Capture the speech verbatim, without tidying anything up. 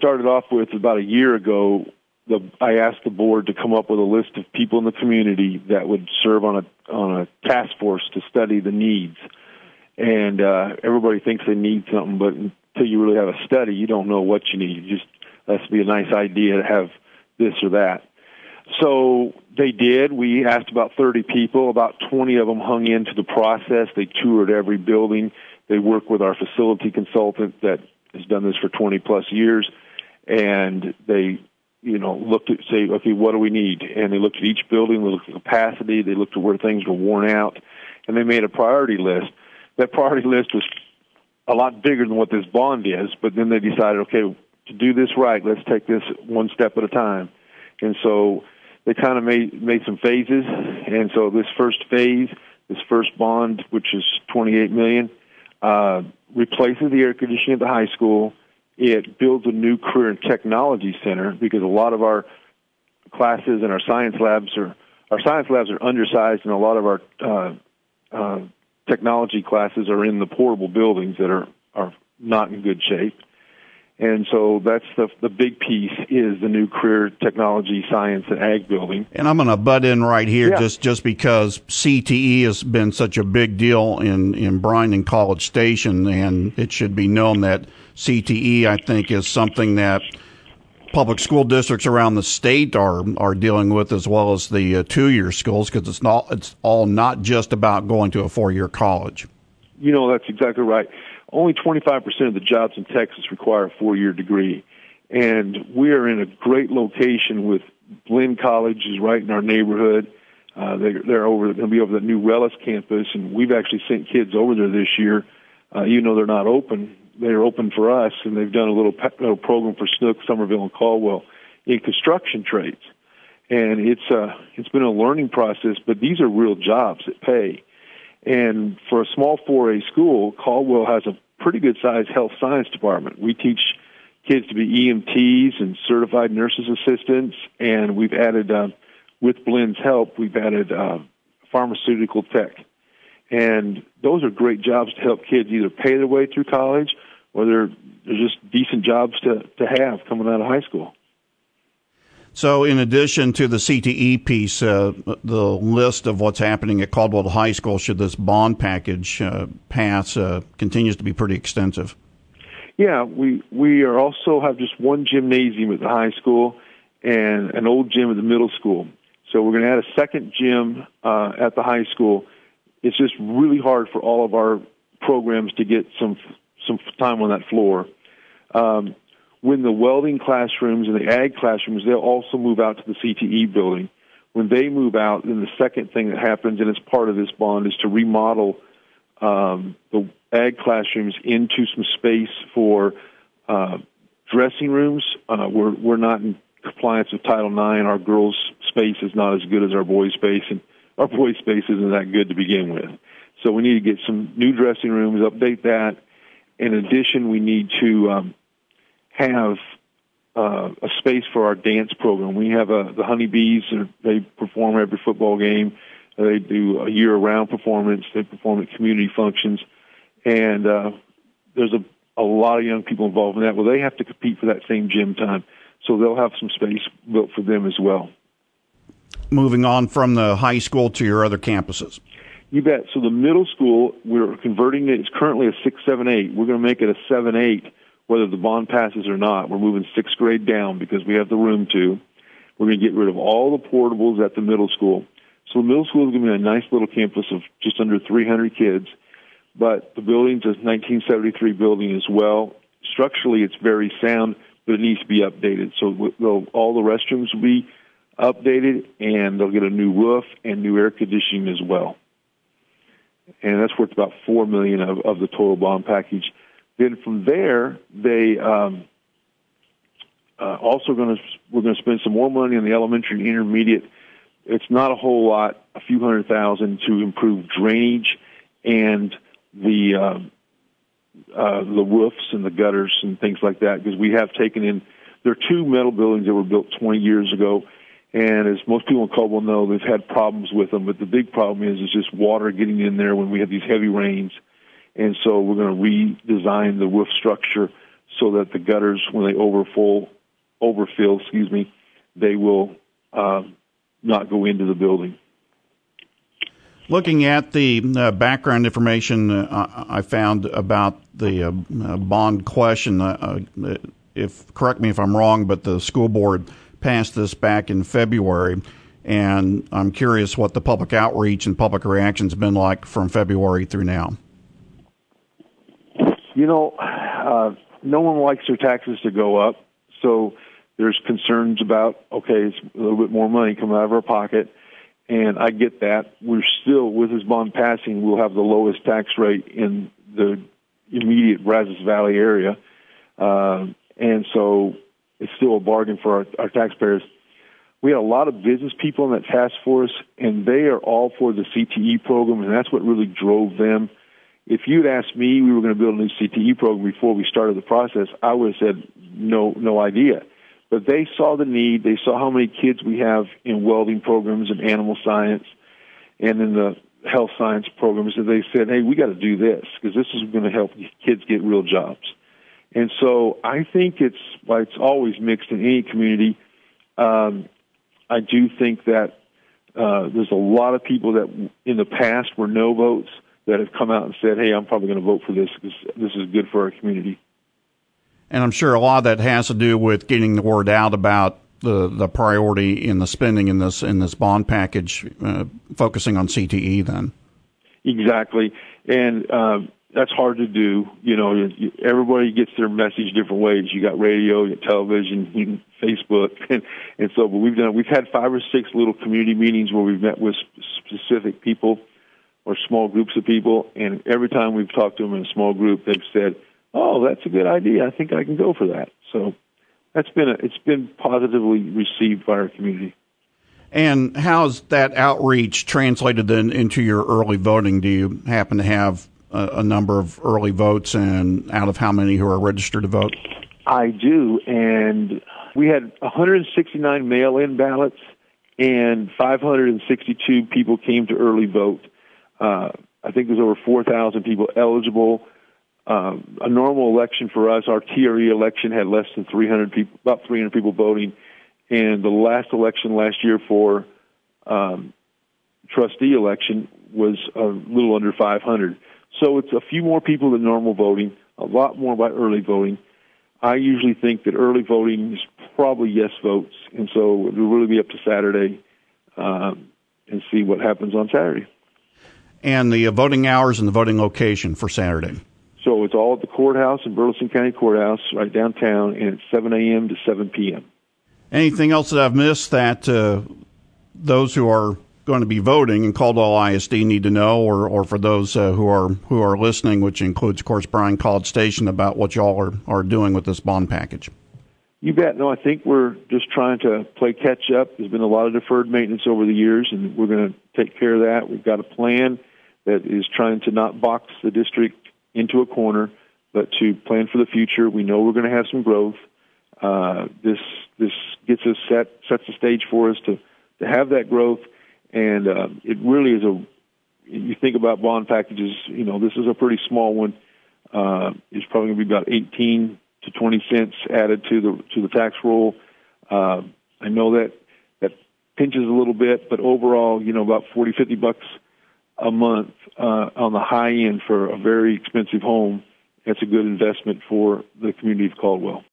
started off with about a year ago, the, I asked the board to come up with a list of people in the community that would serve on a on a task force to study the needs. And uh, everybody thinks they need something, but until you really have a study, you don't know what you need. It just has to be a nice idea to have this or that. So they did. We asked about thirty people. About twenty of them hung into the process. They toured every building. They worked with our facility consultant that has done this for twenty plus years, and they, you know, looked at, say, okay, what do we need? And they looked at each building, they looked at capacity, they looked at where things were worn out, and they made a priority list. That priority list was a lot bigger than what this bond is, but then they decided, okay, to do this right, let's take this one step at a time. And so they kind of made made some phases, and so this first phase, this first bond, which is twenty-eight million dollars, uh, replaces the air conditioning at the high school. It builds a new career and technology center because a lot of our classes and our science labs are our science labs are undersized, and a lot of our uh, uh, technology classes are in the portable buildings that are are not in good shape. And so that's the the big piece is the new career technology, science, and ag building. And I'm going to butt in right here yeah. just, just because C T E has been such a big deal in, in Bryan and College Station, and it should be known that C T E, I think, is something that public school districts around the state are are dealing with, as well as the uh, two-year schools, because it's not it's all not just about going to a four-year college. You know, that's exactly right. Only twenty-five percent of the jobs in Texas require a four-year degree. And we are in a great location with Blinn College is right in our neighborhood. Uh, they, they're over, they're going to be over the new Rellis campus, and we've actually sent kids over there this year. Uh, even though they're not open, they're open for us, and they've done a little, little program for Snook, Somerville, and Caldwell in construction trades. And it's, uh, it's been a learning process, but these are real jobs that pay. And for a small four A school, Caldwell has a pretty good-sized health science department. We teach kids to be E M Ts and certified nurses assistants, and we've added, uh, with Blinn's help, we've added uh, pharmaceutical tech. And those are great jobs to help kids either pay their way through college or they're, they're just decent jobs to, to have coming out of high school. So in addition to the C T E piece, uh, the list of what's happening at Caldwell High School, should this bond package uh, pass, uh, continues to be pretty extensive. Yeah, we we are also have just one gymnasium at the high school and an old gym at the middle school. So we're going to add a second gym uh, at the high school. It's just really hard for all of our programs to get some some time on that floor. Um, When the welding classrooms and the ag classrooms, they'll also move out to the C T E building. When they move out, then the second thing that happens, and it's part of this bond, is to remodel um, the ag classrooms into some space for uh, dressing rooms. Uh, we're we're not in compliance with Title nine. Our girls' space is not as good as our boys' space, and our boys' space isn't that good to begin with. So we need to get some new dressing rooms, update that. In addition, we need to um, have uh, a space for our dance program. We have uh, the Honeybees. They perform every football game. They do a year-round performance. They perform at community functions. And uh, there's a, a lot of young people involved in that. Well, they have to compete for that same gym time. So they'll have some space built for them as well. Moving on from the high school to your other campuses. You bet. So the middle school, we're converting it. It's currently a six seven eight. We're going to make it a seven eight, whether the bond passes or not. We're moving sixth grade down because we have the room to. We're going to get rid of all the portables at the middle school. So the middle school is going to be a nice little campus of just under three hundred kids. But the building's a nineteen seventy-three building as well. Structurally, it's very sound, but it needs to be updated. So all the restrooms will be updated, and they'll get a new roof and new air conditioning as well. And that's worth about four million dollars of, of the total bond package. Then from there, they um, uh, also going to we're going to spend some more money on the elementary and intermediate. It's not a whole lot, a few hundred thousand, to improve drainage and the uh, uh, the roofs and the gutters and things like that. Because we have taken in there are two metal buildings that were built twenty years ago, and as most people in Caldwell know, they've had problems with them. But the big problem is is just water getting in there when we have these heavy rains. And so we're going to redesign the roof structure so that the gutters, when they overfull, overfill, excuse me, they will uh, not go into the building. Looking at the uh, background information uh, I found about the uh, bond question, uh, if correct me if I'm wrong, but the school board passed this back in February, and I'm curious what the public outreach and public reaction has been like from February through now. You know, uh, no one likes their taxes to go up, so there's concerns about, okay, it's a little bit more money coming out of our pocket, and I get that. We're still, with this bond passing, we'll have the lowest tax rate in the immediate Brazos Valley area, uh, and so it's still a bargain for our, our taxpayers. We had a lot of business people in that task force, and they are all for the C T E program, and that's what really drove them. If you'd asked me we were going to build a new C T E program before we started the process, I would have said no, no idea. But they saw the need. They saw how many kids we have in welding programs and animal science and in the health science programs, and they said, hey, we got to do this because this is going to help kids get real jobs. And so I think it's, well, it's always mixed in any community. Um, I do think that uh, there's a lot of people that in the past were no votes that have come out and said, hey, I'm probably going to vote for this because this is good for our community. And I'm sure a lot of that has to do with getting the word out about the, the priority in the spending in this in this bond package, uh, focusing on C T E then. Exactly. And um, that's hard to do. You know, you, everybody gets their message different ways. You got radio, you got television, you can Facebook. And, and so but we've done, we've had five or six little community meetings where we've met with specific people or small groups of people. And every time we've talked to them in a small group, they've said, oh, that's a good idea. I think I can go for that. So that's been a, it's been positively received by our community. And how's that outreach translated then into your early voting? Do you happen to have a, a number of early votes, and out of how many who are registered to vote? I do, and we had one hundred sixty-nine mail-in ballots, and five hundred sixty-two people came to early vote. Uh, I think there's over four thousand people eligible. Um, a normal election for us, our T R E election had less than three hundred people, about three hundred people voting, and the last election last year for um, trustee election was a little under five hundred. So it's a few more people than normal voting, a lot more by early voting. I usually think that early voting is probably yes votes, and so it will really be up to Saturday um, and see what happens on Saturday. And the voting hours and the voting location for Saturday? So it's all at the courthouse in Burleson County Courthouse, right downtown, and it's seven a.m. to seven p.m. Anything else that I've missed that uh, those who are going to be voting in Caldwell I S D need to know, or, or for those uh, who are who are listening, which includes, of course, Bryan College Station, about what y'all are, are doing with this bond package? You bet. No, I think we're just trying to play catch up. There's been a lot of deferred maintenance over the years, and we're going to take care of that. We've got a plan that is trying to not box the district into a corner, but to plan for the future. We know we're going to have some growth. Uh, this this gets us set sets the stage for us to, to have that growth, and uh, it really is a. You think about bond packages, you know, this is a pretty small one. Uh, it's probably going to be about eighteen to twenty cents added to the to the tax roll. Uh, I know that that pinches a little bit, but overall, you know, about forty, fifty bucks a month uh, on the high end for a very expensive home. That's a good investment for the community of Caldwell.